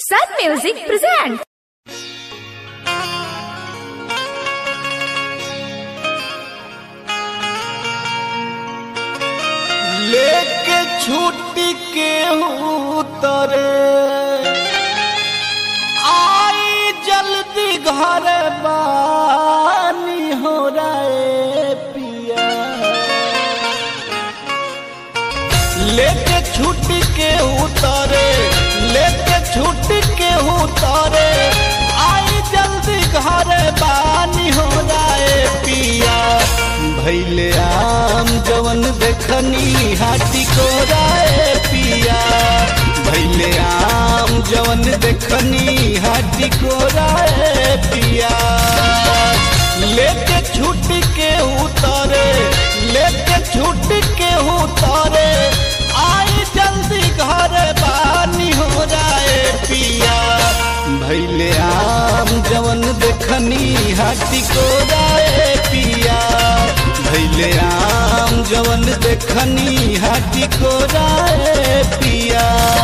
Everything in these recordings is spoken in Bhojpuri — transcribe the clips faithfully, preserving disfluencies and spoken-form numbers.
Sun Music presents. लेके छुट्टी के उतरे आई जल्दी घर बानी हो रहे पिया। लेके छुट्टी के उतरे लेके छुट्टी के उतरे आई जल्दी घर बानी हो रहे पिया। भैले आम जवन देखनी हाथी को राय पिया। भैले आम जवन देखनी हाथी को राय पिया। लेके छुट्टी के उतरे लेके छुट्टी के उतरे आई जल्दी घर बानी हो जाए पिया। भैले आम जवन देखनी हाथी को राय पिया। भैले आम जवन देखनी हाथी को राय पिया।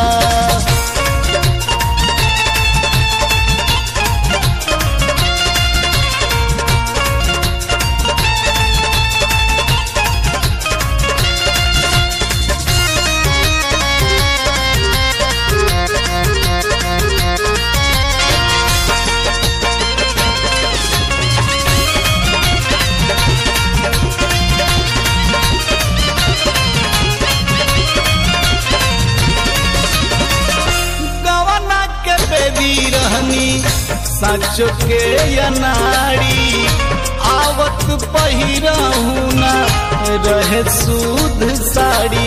साचो के अनाड़ी आवत पहिरहू ना रहे सूद साड़ी।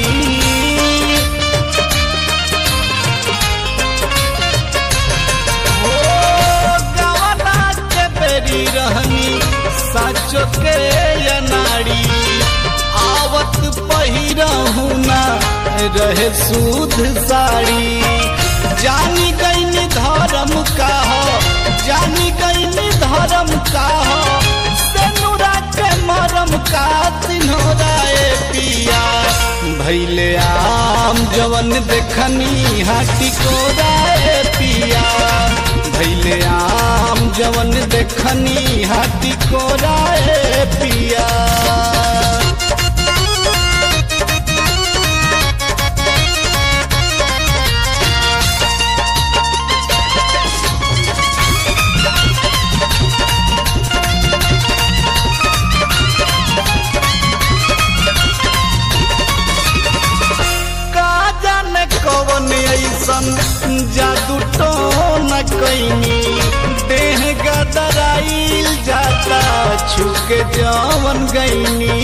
हो गवना के बेरी रहनी साचो के अनाड़ी आवत पहिरहू ना रहे सूद साड़ी। जानी गई धर्म का हो जानी गई धर्म का हो सेनुरा के मरम का तिन्होराए पिया। भैले आम जवन देखनी हाथी को राय पिया। भैले आम जवन देखनी हाथी को राय पिया। जादू तो न कैनी देह गदराइल जाता छुके जवन गईनी।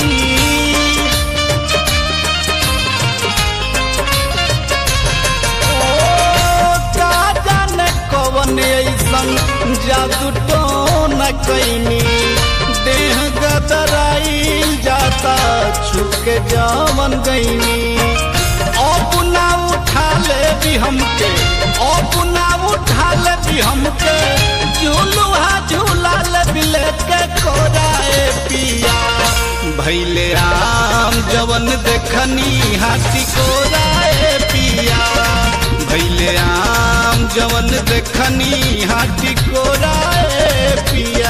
ओ का जाने कवन ऐसन जादू तो न कैनी देह गदराइल जाता छुके जवन गईनी। अपना उठा ले भी हमके अपना उठा ले भी हमके झूलुहा झूला ले भी लेके कोराए पिया। भैले आम जवन देखनी हाथी को राय पिया। भैले आम जवन देखनी हाथी को राय पिया।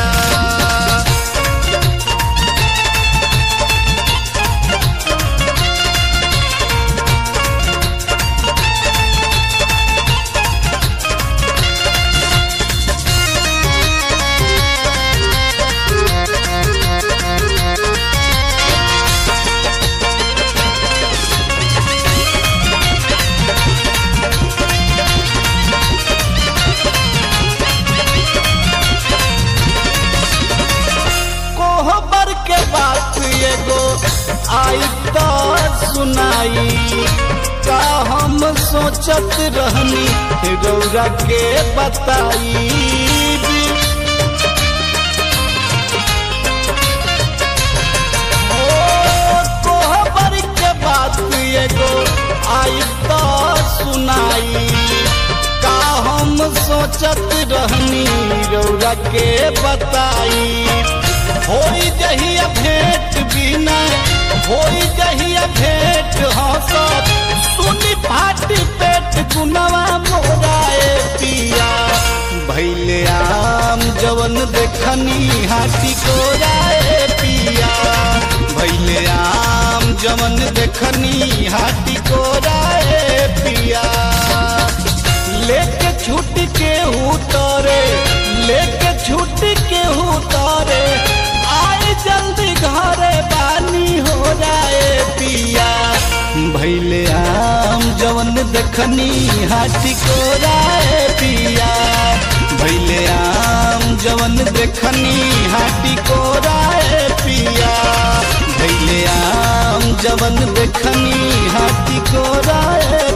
आई तो सुनाई का हम सोचत रहनी रौरा के बताई। ओ कोहबर के बात एगो आई तो सुनाई का हम सोचत रहनी रौरा के बताई। होई जहिया भेंट बिना होई जहिया भेंट हंसत सुनी फाटी पेट गुनवा मोराए पिया। देखनी हाथी को राय पिया भैले आम जवन देखनी हाथी को राय पिया लेके छूट के उतारे लेके छूट के उतारे आए जल्दी घरे बानी हो जाए पिया भैले आम जवन देखनी हाथी को राय पिया भैले आम जवन देखनी हाथी को राय पिया भैले आम जवन देखनी हाथी को राय